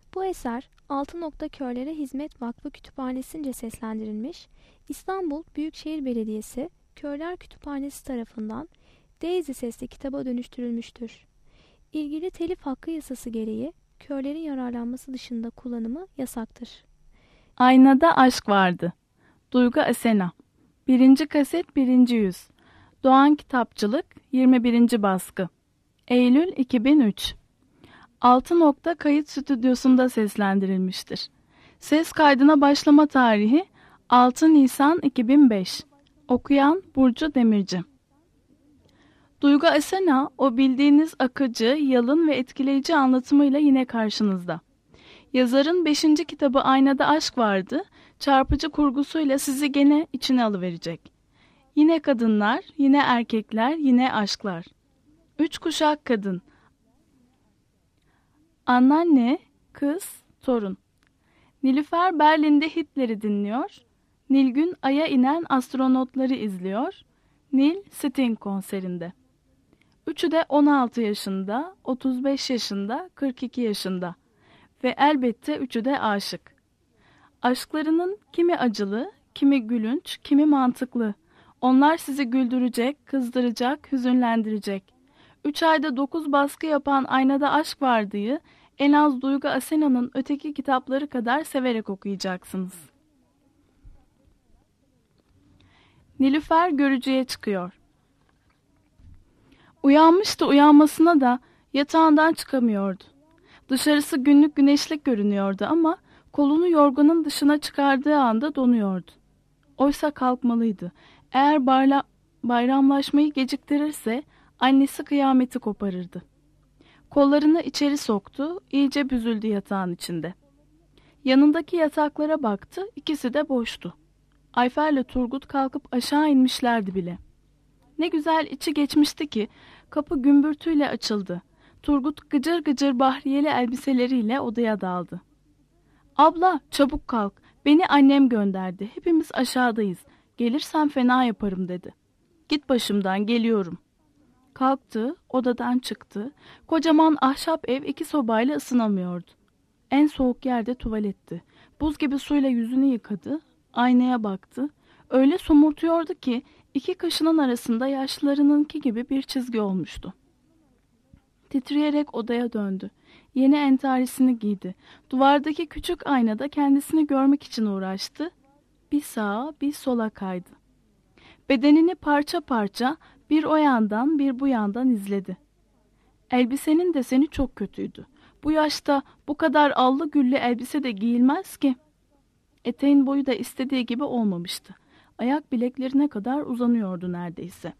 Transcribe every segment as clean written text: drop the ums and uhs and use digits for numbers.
Bu eser Altı Nokta Körlere Hizmet Vakfı Kütüphanesi'nce seslendirilmiş, İstanbul Büyükşehir Belediyesi Körler Kütüphanesi tarafından Daisy sesli kitaba dönüştürülmüştür. İlgili telif hakkı yasası gereği körlerin yararlanması dışında kullanımı yasaktır. Aynada Aşk Vardı. Duygu Asena. 1. kaset 1. yüz. Doğan Kitapçılık 21. baskı. Eylül 2003. Altı Nokta Kayıt Stüdyosu'nda seslendirilmiştir. Ses kaydına başlama tarihi 6 Nisan 2005. Okuyan Burcu Demirci. Duygu Asena, o bildiğiniz akıcı, yalın ve etkileyici anlatımıyla yine karşınızda. Yazarın 5. kitabı Aynada Aşk Vardı, çarpıcı kurgusuyla sizi gene içine alıverecek. Yine kadınlar, yine erkekler, yine aşklar. 3 kuşak kadın. Anneanne, kız, torun. Nilüfer Berlin'de Hitler'i dinliyor. Nilgün Ay'a inen astronotları izliyor. Nil Sting konserinde. Üçü de 16 yaşında, 35 yaşında, 42 yaşında. Ve elbette üçü de aşık. Aşklarının kimi acılı, kimi gülünç, kimi mantıklı. Onlar sizi güldürecek, kızdıracak, hüzünlendirecek. 3 ayda 9 baskı yapan Aynada Aşk Vardı'yı en az Duygu Asena'nın öteki kitapları kadar severek okuyacaksınız. Nilüfer görücüye çıkıyor. Uyanmıştı, uyanmasına da yatağından çıkamıyordu. Dışarısı günlük güneşlik görünüyordu ama kolunu yorganın dışına çıkardığı anda donuyordu. Oysa kalkmalıydı. Eğer bayramlaşmayı geciktirirse annesi kıyameti koparırdı. Kollarını içeri soktu, iyice büzüldü yatağın içinde. Yanındaki yataklara baktı, ikisi de boştu. Ayfer'le Turgut kalkıp aşağı inmişlerdi bile. Ne güzel içi geçmişti ki kapı gümbürtüyle açıldı. Turgut gıcır gıcır bahriyeli elbiseleriyle odaya daldı. "Abla, çabuk kalk, beni annem gönderdi, hepimiz aşağıdayız, gelirsen fena yaparım" dedi. "Git başımdan, geliyorum." Kalktı, odadan çıktı. Kocaman ahşap ev 2 sobayla ısınamıyordu. En soğuk yerde tuvaletti. Buz gibi suyla yüzünü yıkadı, aynaya baktı. Öyle somurtuyordu ki 2 kaşının arasında yaşlılarınınki gibi bir çizgi olmuştu. Titreyerek odaya döndü. Yeni entarisini giydi. Duvardaki küçük aynada kendisini görmek için uğraştı. Bir sağa bir sola kaydı. Bedenini parça parça bir o yandan bir bu yandan izledi. Elbisenin deseni çok kötüydü. Bu yaşta bu kadar allı güllü elbise de giyilmez ki. Eteğin boyu da istediği gibi olmamıştı. Ayak bileklerine kadar uzanıyordu neredeyse.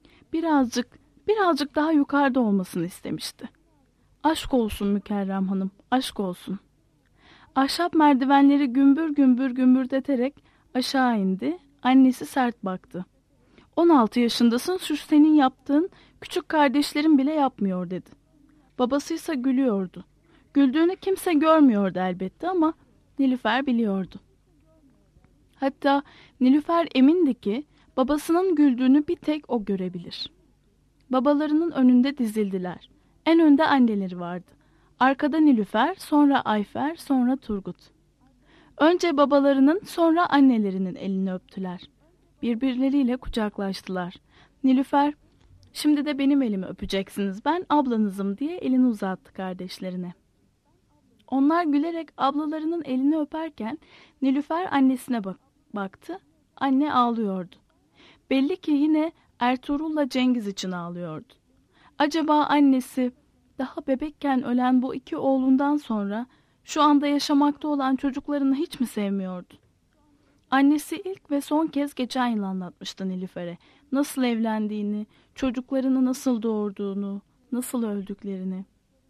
Birazcık daha yukarıda olmasını istemişti. Aşk olsun Mükerrem Hanım, aşk olsun. Ahşap merdivenleri gümbür gümbür gümbürdeterek aşağı indi. Annesi sert baktı. 16 yaşındasın, şu senin yaptığın küçük kardeşlerin bile yapmıyor dedi. Babasıysa gülüyordu. Güldüğünü kimse görmüyordu elbette ama Nilüfer biliyordu. Hatta Nilüfer emindi ki babasının güldüğünü bir tek o görebilir. Babalarının önünde dizildiler. En önde anneleri vardı. Arkada Nilüfer, sonra Ayfer, sonra Turgut. Önce babalarının, sonra annelerinin elini öptüler. Birbirleriyle kucaklaştılar. Nilüfer, "Şimdi de benim elimi öpeceksiniz, ben ablanızım" diye elini uzattı kardeşlerine. Onlar gülerek ablalarının elini öperken Nilüfer annesine baktı. Anne ağlıyordu. Belli ki yine Ertuğrul'la Cengiz için ağlıyordu. Acaba annesi daha bebekken ölen bu 2 oğlundan sonra şu anda yaşamakta olan çocuklarını hiç mi sevmiyordu? Annesi ilk ve son kez geçen yıl anlatmıştı Nilüfer'e. Nasıl evlendiğini, çocuklarını nasıl doğurduğunu, nasıl öldüklerini.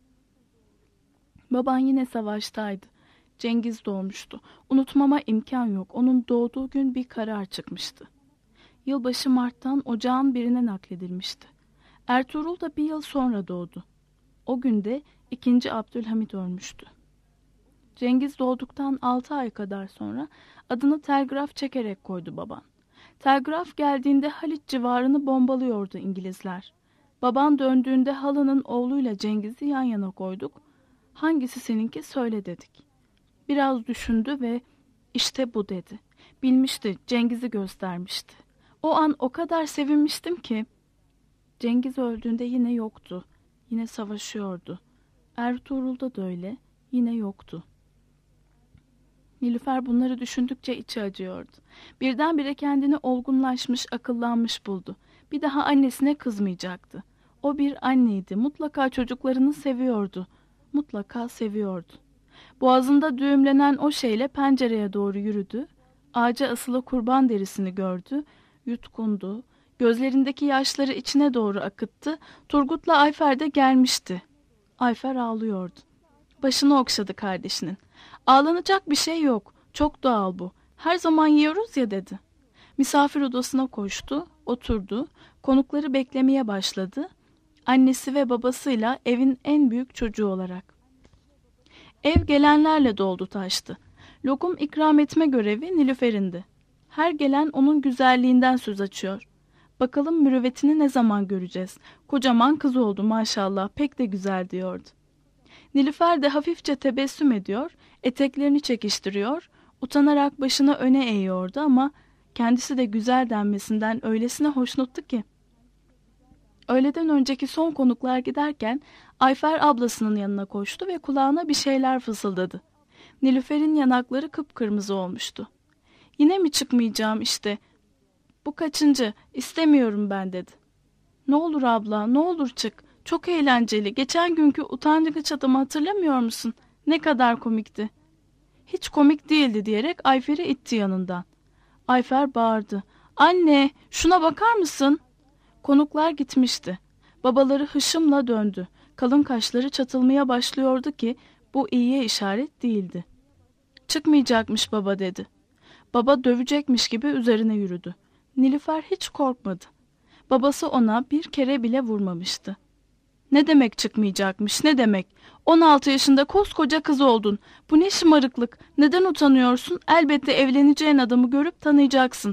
Baban yine savaştaydı. Cengiz doğmuştu. Unutmama imkan yok. Onun doğduğu gün bir karar çıkmıştı. Yılbaşı Mart'tan ocağın birine nakledilmişti. Ertuğrul da 1 yıl sonra doğdu. O günde 2. Abdülhamit ölmüştü. Cengiz doğduktan 6 ay kadar sonra adını telgraf çekerek koydu baban. Telgraf geldiğinde Haliç civarını bombalıyordu İngilizler. Baban döndüğünde halının oğluyla Cengiz'i yan yana koyduk. Hangisi seninki söyle dedik. Biraz düşündü ve işte bu dedi. Bilmişti, Cengiz'i göstermişti. O an o kadar sevinmiştim ki. Cengiz öldüğünde yine yoktu. Yine savaşıyordu. Ertuğrul'da da öyle. Yine yoktu. Nilüfer bunları düşündükçe içi acıyordu. Birdenbire kendini olgunlaşmış, akıllanmış buldu. Bir daha annesine kızmayacaktı. O bir anneydi. Mutlaka çocuklarını seviyordu. Mutlaka seviyordu. Boğazında düğümlenen o şeyle pencereye doğru yürüdü. Ağaca asılı kurban derisini gördü. Yutkundu. Gözlerindeki yaşları içine doğru akıttı. Turgut'la Ayfer de gelmişti. Ayfer ağlıyordu. Başını okşadı kardeşinin. Ağlanacak bir şey yok. Çok doğal bu. Her zaman yiyoruz ya dedi. Misafir odasına koştu, oturdu. Konukları beklemeye başladı. Annesi ve babasıyla evin en büyük çocuğu olarak. Ev gelenlerle doldu taştı. Lokum ikram etme görevi Nilüfer'indi. Her gelen onun güzelliğinden söz açıyor. Bakalım mürüvvetini ne zaman göreceğiz? Kocaman kız oldu maşallah, pek de güzel diyordu. Nilüfer de hafifçe tebessüm ediyor, eteklerini çekiştiriyor, utanarak başını öne eğiyordu ama kendisi de güzel denmesinden öylesine hoşnuttu ki. Öğleden önceki son konuklar giderken Ayfer ablasının yanına koştu ve kulağına bir şeyler fısıldadı. Nilüfer'in yanakları kıpkırmızı olmuştu. Yine mi çıkmayacağım işte? Bu kaçıncı? İstemiyorum ben dedi. Ne olur abla, ne olur çık. Çok eğlenceli. Geçen günkü utangaç adamı hatırlamıyor musun? Ne kadar komikti. Hiç komik değildi diyerek Ayfer'i itti yanından. Ayfer bağırdı. Anne, şuna bakar mısın? Konuklar gitmişti. Babaları hışımla döndü. Kalın kaşları çatılmaya başlıyordu ki bu iyiye işaret değildi. Çıkmayacakmış baba dedi. Baba dövecekmiş gibi üzerine yürüdü. Nilüfer hiç korkmadı. Babası ona bir kere bile vurmamıştı. Ne demek çıkmayacakmış, ne demek? 16 yaşında koskoca kız oldun. Bu ne şımarıklık? Neden utanıyorsun? Elbette evleneceğin adamı görüp tanıyacaksın.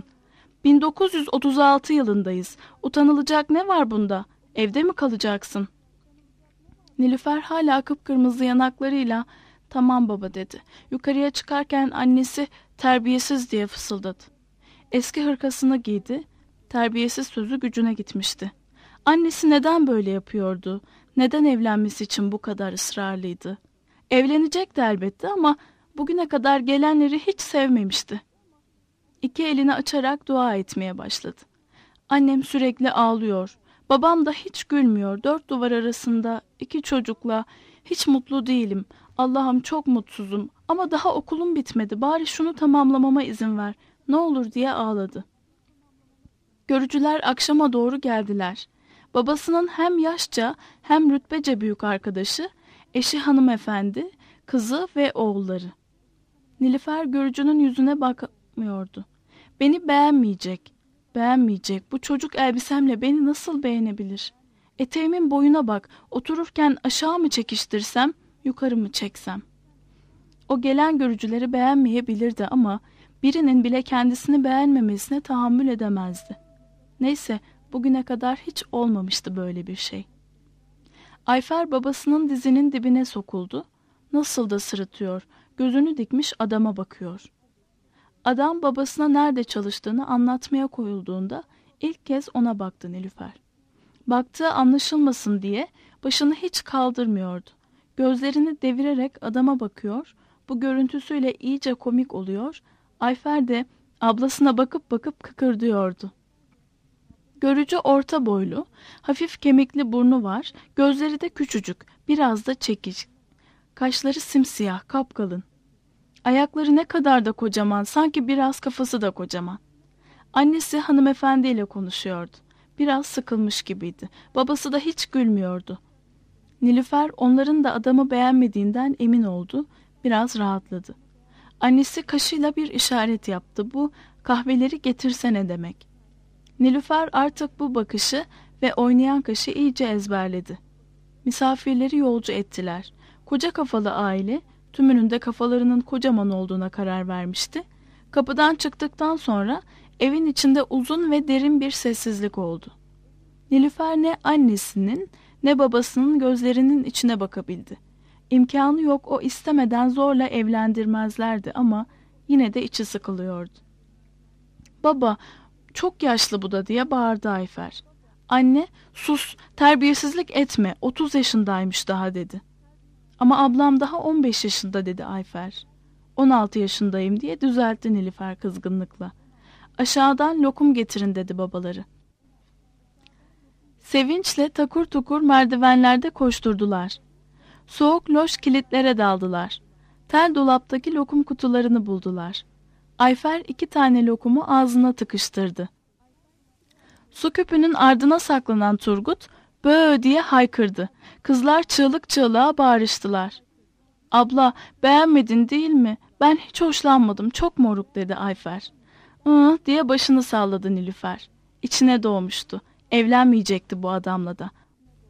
1936 yılındayız. Utanılacak ne var bunda? Evde mi kalacaksın? Nilüfer hala kıpkırmızı yanaklarıyla tamam baba dedi. Yukarıya çıkarken annesi terbiyesiz diye fısıldadı. Eski hırkasını giydi. Terbiyesiz sözü gücüne gitmişti. Annesi neden böyle yapıyordu? Neden evlenmesi için bu kadar ısrarlıydı? Evlenecekti elbette ama bugüne kadar gelenleri hiç sevmemişti. İki elini açarak dua etmeye başladı. Annem sürekli ağlıyor. Babam da hiç gülmüyor. 4 duvar arasında 2 çocukla hiç mutlu değilim. Allah'ım çok mutsuzum ama daha okulum bitmedi. Bari şunu tamamlamama izin ver. Ne olur diye ağladı. Görücüler akşama doğru geldiler. Babasının hem yaşça hem rütbece büyük arkadaşı, eşi hanımefendi, kızı ve oğulları. Nilüfer görücünün yüzüne bakmıyordu. Beni beğenmeyecek. Bu çocuk elbisemle beni nasıl beğenebilir? Eteğimin boyuna bak, otururken aşağı mı çekiştirsem, yukarı mı çeksem? O gelen görücüleri beğenmeyebilirdi ama birinin bile kendisini beğenmemesine tahammül edemezdi. Neyse, bugüne kadar hiç olmamıştı böyle bir şey. Ayfer babasının dizinin dibine sokuldu. Nasıl da sırıtıyor, gözünü dikmiş adama bakıyor. Adam babasına nerede çalıştığını anlatmaya koyulduğunda ilk kez ona baktı Nilüfer. Baktığı anlaşılmasın diye başını hiç kaldırmıyordu. Gözlerini devirerek adama bakıyor, bu görüntüsüyle iyice komik oluyor, Ayfer de ablasına bakıp bakıp kıkırdıyordu. Görücü orta boylu, hafif kemikli burnu var, gözleri de küçücük, biraz da çekiç. Kaşları simsiyah, kapkalın. Ayakları ne kadar da kocaman, sanki biraz kafası da kocaman. Annesi hanımefendiyle konuşuyordu. Biraz sıkılmış gibiydi. Babası da hiç gülmüyordu. Nilüfer onların da adamı beğenmediğinden emin oldu, biraz rahatladı. Annesi kaşıyla bir işaret yaptı. Bu kahveleri getirsene demek. Nilüfer artık bu bakışı ve oynayan kaşı iyice ezberledi. Misafirleri yolcu ettiler. Koca kafalı aile tümünün de kafalarının kocaman olduğuna karar vermişti. Kapıdan çıktıktan sonra evin içinde uzun ve derin bir sessizlik oldu. Nilüfer ne annesinin ne babasının gözlerinin içine bakabildi. İmkanı yok, o istemeden zorla evlendirmezlerdi ama yine de içi sıkılıyordu. "Baba, çok yaşlı bu da," diye bağırdı Ayfer. Anne, "Sus, terbiyesizlik etme, 30 yaşındaymış daha," dedi. "Ama ablam daha 15 yaşında," dedi Ayfer. "16 yaşındayım," diye düzeltti Nilüfer kızgınlıkla. "Aşağıdan lokum getirin," dedi babaları. Sevinçle takur tukur merdivenlerde koşturdular. Soğuk loş kilitlere daldılar. Tel dolaptaki lokum kutularını buldular. Ayfer 2 tane lokumu ağzına tıkıştırdı. Su küpünün ardına saklanan Turgut "Bööö" diye haykırdı. Kızlar çığlık çığlığa bağırıştılar. "Abla, beğenmedin değil mi? Ben hiç hoşlanmadım, çok moruk," dedi Ayfer. Diye başını salladı Nilüfer. İçine doğmuştu. Evlenmeyecekti bu adamla da.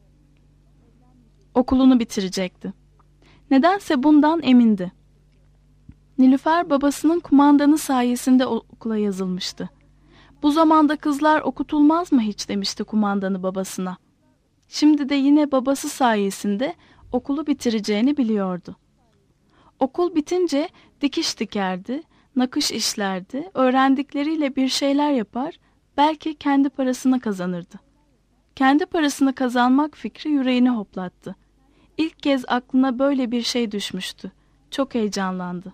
Okulunu bitirecekti. Nedense bundan emindi. Nilüfer babasının kumandanı sayesinde okula yazılmıştı. "Bu zamanda kızlar okutulmaz mı hiç?" demişti kumandanı babasına. Şimdi de yine babası sayesinde okulu bitireceğini biliyordu. Okul bitince dikiş dikerdi, nakış işlerdi, öğrendikleriyle bir şeyler yapar, belki kendi parasını kazanırdı. Kendi parasını kazanmak fikri yüreğini hoplattı. İlk kez aklına böyle bir şey düşmüştü. Çok heyecanlandı.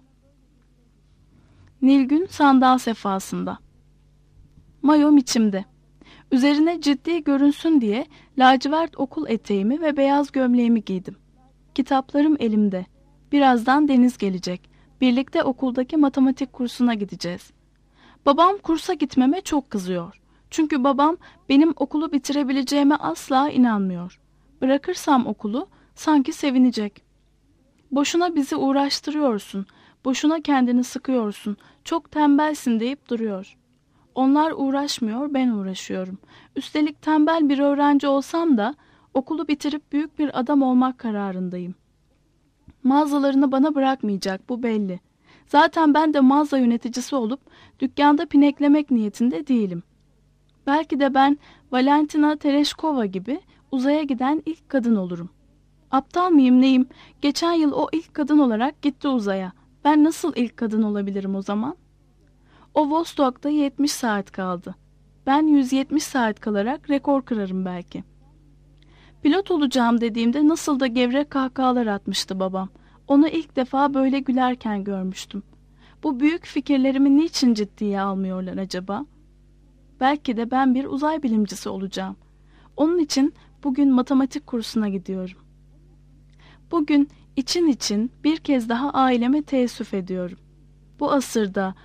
Nilgün sandal sefasında. Mayom içimde. Üzerine ciddi görünsün diye lacivert okul eteğimi ve beyaz gömleğimi giydim. Kitaplarım elimde. Birazdan Deniz gelecek. Birlikte okuldaki matematik kursuna gideceğiz. Babam kursa gitmeme çok kızıyor. Çünkü babam benim okulu bitirebileceğime asla inanmıyor. Bırakırsam okulu sanki sevinecek. "Boşuna bizi uğraştırıyorsun, boşuna kendini sıkıyorsun, çok tembelsin," deyip duruyor. Onlar uğraşmıyor, ben uğraşıyorum. Üstelik tembel bir öğrenci olsam da okulu bitirip büyük bir adam olmak kararındayım. Mağazalarını bana bırakmayacak, bu belli. Zaten ben de mağaza yöneticisi olup dükkanda pineklemek niyetinde değilim. Belki de ben Valentina Tereshkova gibi uzaya giden ilk kadın olurum. Aptal mıyım neyim? Geçen yıl o ilk kadın olarak gitti uzaya. Ben nasıl ilk kadın olabilirim o zaman? O Vostok'ta 70 saat kaldı. Ben 170 saat kalarak rekor kırarım belki. Pilot olacağım dediğimde nasıl da gevrek kahkahalar atmıştı babam. Onu ilk defa böyle gülerken görmüştüm. Bu büyük fikirlerimi niçin ciddiye almıyorlar acaba? Belki de ben bir uzay bilimcisi olacağım. Onun için bugün matematik kursuna gidiyorum. Bugün için bir kez daha aileme teessüf ediyorum. Bu asırda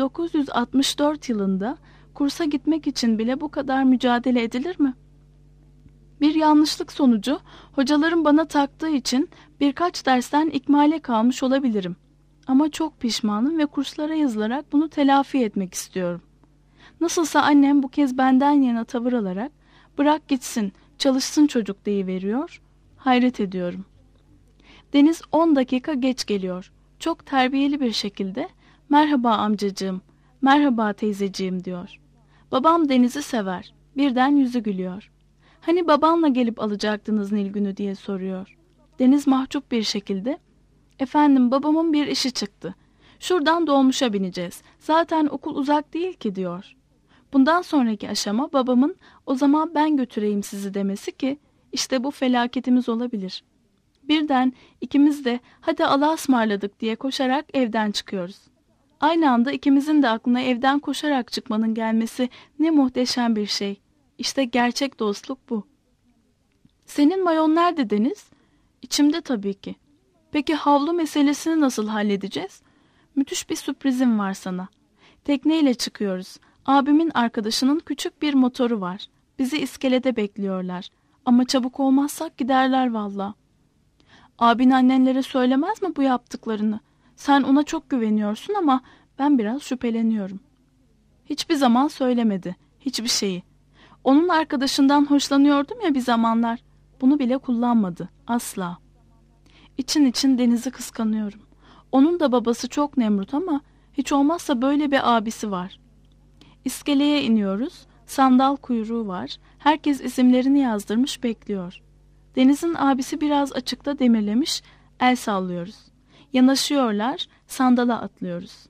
1964 yılında kursa gitmek için bile bu kadar mücadele edilir mi? Bir yanlışlık sonucu hocalarım bana taktığı için birkaç dersten ikmale kalmış olabilirim. Ama çok pişmanım ve kurslara yazılarak bunu telafi etmek istiyorum. Nasılsa annem bu kez benden yana tavır alarak "Bırak gitsin, çalışsın çocuk," deyiveriyor. Hayret ediyorum. Deniz 10 dakika geç geliyor. Çok terbiyeli bir şekilde "Merhaba amcacığım, merhaba teyzeciğim," diyor. Babam Deniz'i sever. Birden yüzü gülüyor. "Hani babanla gelip alacaktınız Nilgün'ü?" diye soruyor. Deniz mahcup bir şekilde "Efendim, babamın bir işi çıktı. Şuradan dolmuşa bineceğiz. Zaten okul uzak değil ki," diyor. Bundan sonraki aşama babamın "O zaman ben götüreyim sizi," demesi ki işte bu felaketimiz olabilir. Birden ikimiz de "Hadi Allah'a ısmarladık," diye koşarak evden çıkıyoruz. Aynı anda ikimizin de aklına evden koşarak çıkmanın gelmesi ne muhteşem bir şey. İşte gerçek dostluk bu. "Senin mayon nerede Deniz?" "İçimde tabii ki." "Peki havlu meselesini nasıl halledeceğiz?" "Müthiş bir sürprizim var sana. Tekneyle çıkıyoruz. Abimin arkadaşının küçük bir motoru var. Bizi iskelede bekliyorlar. Ama çabuk olmazsak giderler valla." "Abin annenlere söylemez mi bu yaptıklarını? Sen ona çok güveniyorsun ama ben biraz şüpheleniyorum." "Hiçbir zaman söylemedi. Hiçbir şeyi. Onun arkadaşından hoşlanıyordum ya bir zamanlar. Bunu bile kullanmadı. Asla." İçin Deniz'i kıskanıyorum. Onun da babası çok nemrut ama hiç olmazsa böyle bir abisi var. İskeleye iniyoruz. Sandal kuyruğu var. Herkes isimlerini yazdırmış bekliyor. Deniz'in abisi biraz açıkta demirlemiş. El sallıyoruz. Yanaşıyorlar, sandala atlıyoruz.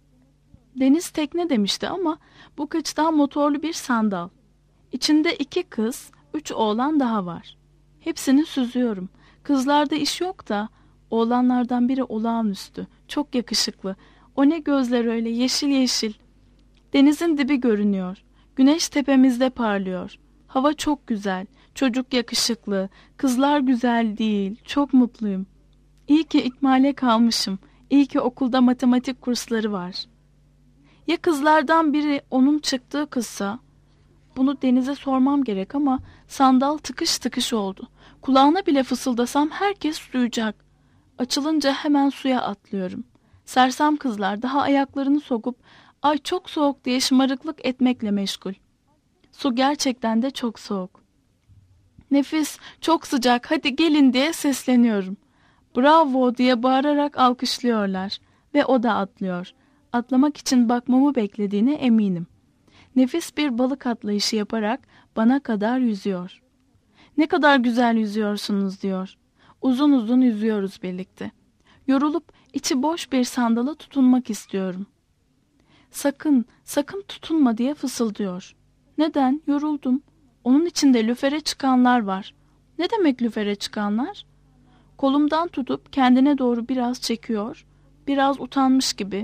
Deniz tekne demişti ama bu kıçtan motorlu bir sandal. İçinde 2 kız, 3 oğlan daha var. Hepsini süzüyorum. Kızlarda iş yok da oğlanlardan biri olağanüstü. Çok yakışıklı. O ne gözler öyle yeşil yeşil. Denizin dibi görünüyor. Güneş tepemizde parlıyor. Hava çok güzel. Çocuk yakışıklı. Kızlar güzel değil. Çok mutluyum. İyi ki İkmal'e kalmışım. İyi ki okulda matematik kursları var. Ya kızlardan biri onun çıktığı kızsa? Bunu Deniz'e sormam gerek ama sandal tıkış tıkış oldu. Kulağına bile fısıldasam herkes duyacak. Açılınca hemen suya atlıyorum. Sersem kızlar daha ayaklarını sokup "Ay çok soğuk" diye şımarıklık etmekle meşgul. Su gerçekten de çok soğuk. "Nefis, çok sıcak, hadi gelin" diye sesleniyorum. "Bravo" diye bağırarak alkışlıyorlar ve o da atlıyor. Atlamak için bakmamı beklediğine eminim. Nefis bir balık atlayışı yaparak bana kadar yüzüyor. "Ne kadar güzel yüzüyorsunuz" diyor. Uzun uzun yüzüyoruz birlikte. Yorulup içi boş bir sandala tutunmak istiyorum. "Sakın, sakın tutunma" diye fısıldıyor. Neden? Yoruldum. Onun içinde lüfere çıkanlar var. Ne demek lüfere çıkanlar? Kolumdan tutup kendine doğru biraz çekiyor, biraz utanmış gibi.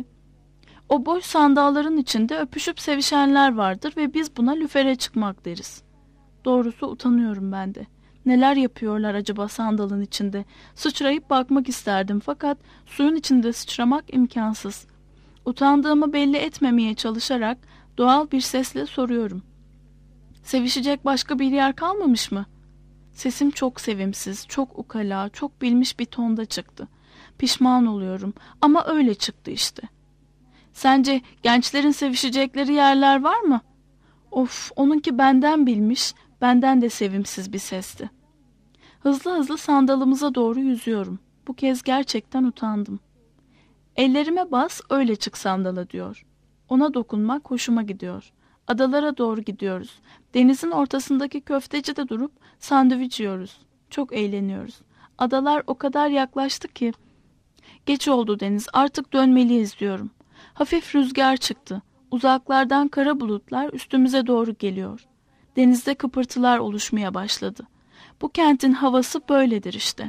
O boş sandalların içinde öpüşüp sevişenler vardır ve biz buna lüfere çıkmak deriz. Doğrusu utanıyorum ben de. Neler yapıyorlar acaba sandalın içinde? Sıçrayıp bakmak isterdim fakat suyun içinde sıçramak imkansız. Utandığımı belli etmemeye çalışarak doğal bir sesle soruyorum. "Sevişecek başka bir yer kalmamış mı?" Sesim çok sevimsiz, çok ukala, çok bilmiş bir tonda çıktı. Pişman oluyorum ama öyle çıktı işte. "Sence gençlerin sevişecekleri yerler var mı?" Of, onunki benden bilmiş, benden de sevimsiz bir sesti. Hızlı hızlı sandalımıza doğru yüzüyorum. Bu kez gerçekten utandım. "Ellerime bas, öyle çık sandala" diyor. Ona dokunmak hoşuma gidiyor. Adalara doğru gidiyoruz. Denizin ortasındaki köftecide durup sandviç yiyoruz. Çok eğleniyoruz. Adalar o kadar yaklaştı ki. "Geç oldu Deniz, artık dönmeliyiz" diyorum. Hafif rüzgar çıktı. Uzaklardan kara bulutlar üstümüze doğru geliyor. Denizde kıpırtılar oluşmaya başladı. Bu kentin havası böyledir işte.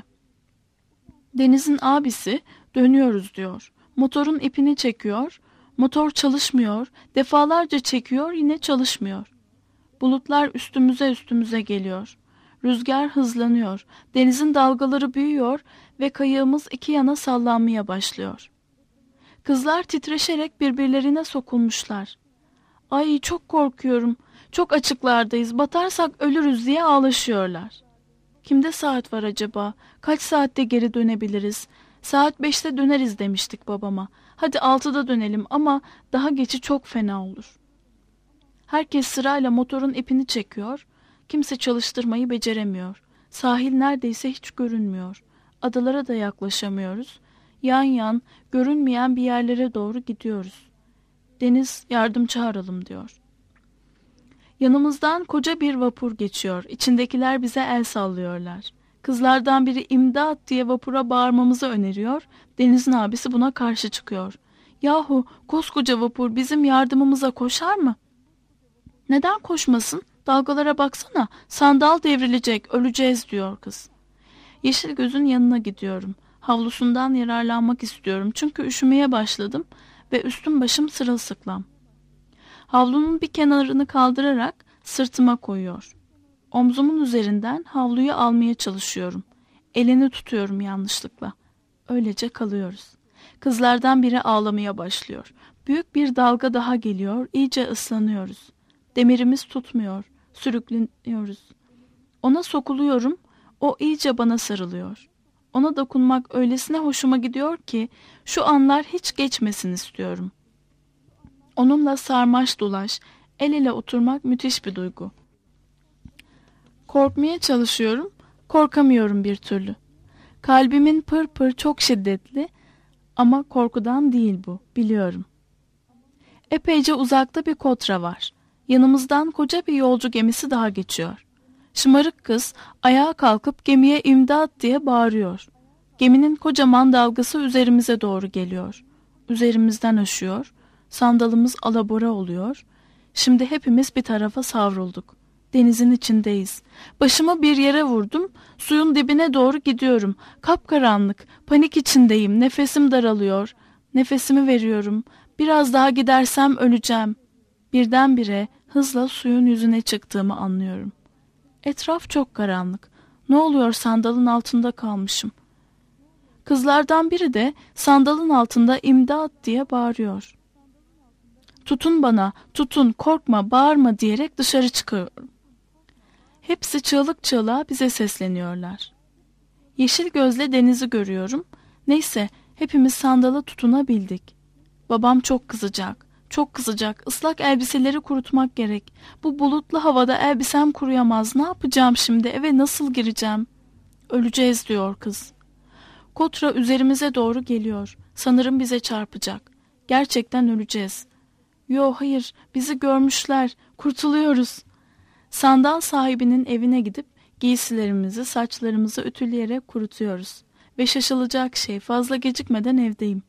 Deniz'in abisi "Dönüyoruz" diyor. Motorun ipini çekiyor. Motor çalışmıyor. Defalarca çekiyor, yine çalışmıyor. Bulutlar üstümüze geliyor. Rüzgar hızlanıyor. Denizin dalgaları büyüyor ve kayığımız 2 yana sallanmaya başlıyor. Kızlar titreşerek birbirlerine sokulmuşlar. "Ay çok korkuyorum. Çok açıklardayız. Batarsak ölürüz" diye ağlaşıyorlar. "Kimde saat var acaba? Kaç saatte geri dönebiliriz? Saat 5'te döneriz" demiştik babama. "Hadi 6'da dönelim ama daha geçi çok fena olur." Herkes sırayla motorun ipini çekiyor. Kimse çalıştırmayı beceremiyor. Sahil neredeyse hiç görünmüyor. Adalara da yaklaşamıyoruz. Yan yan, görünmeyen bir yerlere doğru gidiyoruz. Deniz "Yardım çağıralım" diyor. Yanımızdan koca bir vapur geçiyor. İçindekiler bize el sallıyorlar. Kızlardan biri "İmdat" diye vapura bağırmamızı öneriyor. Deniz'in abisi buna karşı çıkıyor. "Yahu koskoca vapur bizim yardımımıza koşar mı?" "Neden koşmasın? Dalgalara baksana. Sandal devrilecek, öleceğiz" diyor kız. Yeşil gözün yanına gidiyorum. Havlusundan yararlanmak istiyorum çünkü üşümeye başladım ve üstüm başım sırılsıklam. Havlunun bir kenarını kaldırarak sırtıma koyuyor. Omzumun üzerinden havluyu almaya çalışıyorum. Elini tutuyorum yanlışlıkla. Öylece kalıyoruz. Kızlardan biri ağlamaya başlıyor. Büyük bir dalga daha geliyor, iyice ıslanıyoruz. Demirimiz tutmuyor, sürükleniyoruz. Ona sokuluyorum, o iyice bana sarılıyor. Ona dokunmak öylesine hoşuma gidiyor ki şu anlar hiç geçmesin istiyorum. Onunla sarmaş dolaş, el ele oturmak müthiş bir duygu. Korkmaya çalışıyorum, korkamıyorum bir türlü. Kalbimin pır pır çok şiddetli ama korkudan değil bu, biliyorum. Epeyce uzakta bir kotra var. Yanımızdan koca bir yolcu gemisi daha geçiyor. Şımarık kız ayağa kalkıp gemiye "İmdat" diye bağırıyor. Geminin kocaman dalgası üzerimize doğru geliyor. Üzerimizden aşıyor. Sandalımız alabora oluyor. Şimdi hepimiz bir tarafa savrulduk. Denizin içindeyiz. Başımı bir yere vurdum. Suyun dibine doğru gidiyorum. Kapkaranlık. Panik içindeyim. Nefesim daralıyor. Nefesimi veriyorum. Biraz daha gidersem öleceğim. Birdenbire hızla suyun yüzüne çıktığımı anlıyorum. Etraf çok karanlık. Ne oluyor, sandalın altında kalmışım. Kızlardan biri de sandalın altında imdat diye bağırıyor. Tutun bana, tutun, korkma, bağırma diyerek dışarı çıkıyorum. Hepsi çığlık çığlığa bize sesleniyorlar. Yeşil gözle denizi görüyorum. Neyse, hepimiz sandala tutunabildik. Babam çok kızacak, çok kızacak. Islak elbiseleri kurutmak gerek. Bu bulutlu havada elbisem kuruyamaz. Ne yapacağım şimdi? Eve nasıl gireceğim? Öleceğiz diyor kız. Kotra üzerimize doğru geliyor. Sanırım bize çarpacak. Gerçekten öleceğiz. Yo, hayır, bizi görmüşler. Kurtuluyoruz. Sandal sahibinin evine gidip giysilerimizi, saçlarımızı ütüleyerek kurutuyoruz. Ve şaşılacak şey, fazla gecikmeden evdeyim.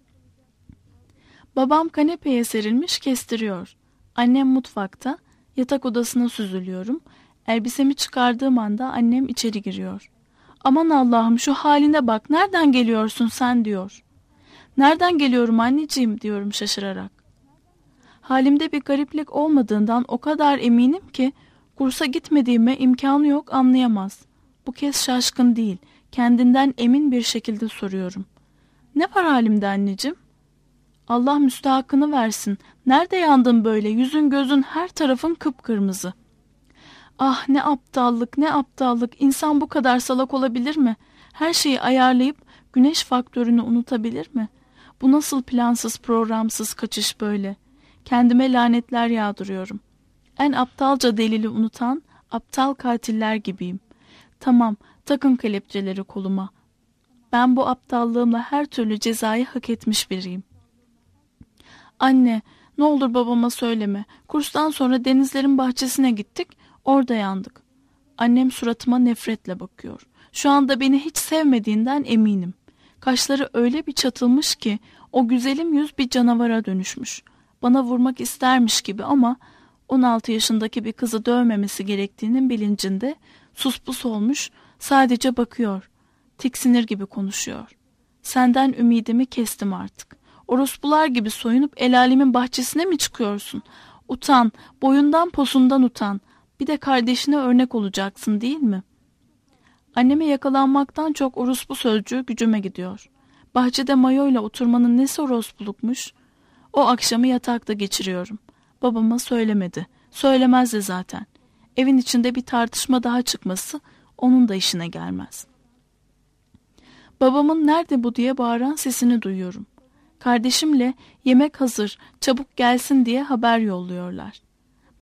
Babam kanepeye serilmiş kestiriyor. Annem mutfakta, yatak odasına süzülüyorum. Elbisemi çıkardığım anda annem içeri giriyor. Aman Allah'ım, şu haline bak, nereden geliyorsun sen diyor. Nereden geliyorum anneciğim diyorum şaşırarak. Halimde bir gariplik olmadığından o kadar eminim ki kursa gitmediğime imkanı yok, anlayamaz. Bu kez şaşkın değil, kendinden emin bir şekilde soruyorum. Ne var halimde anneciğim? Allah müstahakını versin. Nerede yandın böyle? Yüzün gözün her tarafın kıpkırmızı. Ah, ne aptallık, ne aptallık. İnsan bu kadar salak olabilir mi? Her şeyi ayarlayıp güneş faktörünü unutabilir mi? Bu nasıl plansız programsız kaçış böyle? Kendime lanetler yağdırıyorum. En aptalca delili unutan aptal katiller gibiyim. Tamam, takın kelepçeleri koluma. Ben bu aptallığımla her türlü cezayı hak etmiş biriyim. Anne, ne olur babama söyleme. Kurstan sonra denizlerin bahçesine gittik, orada yandık. Annem suratıma nefretle bakıyor. Şu anda beni hiç sevmediğinden eminim. Kaşları öyle bir çatılmış ki o güzelim yüz bir canavara dönüşmüş. Bana vurmak istermiş gibi ama 16 yaşındaki bir kızı dövmemesi gerektiğinin bilincinde suspus olmuş, sadece bakıyor. Tiksinir gibi konuşuyor. Senden ümidimi kestim artık. Orospular gibi soyunup el alemin bahçesine mi çıkıyorsun? Utan, boyundan posundan utan. Bir de kardeşine örnek olacaksın değil mi? Anneme yakalanmaktan çok orospu sözcüğü gücüme gidiyor. Bahçede mayoyla oturmanın nesi orospulukmuş? O akşamı yatakta geçiriyorum. Babama söylemedi. Söylemez de zaten. Evin içinde bir tartışma daha çıkması onun da işine gelmez. Babamın nerede bu diye bağıran sesini duyuyorum. Kardeşimle yemek hazır, çabuk gelsin diye haber yolluyorlar.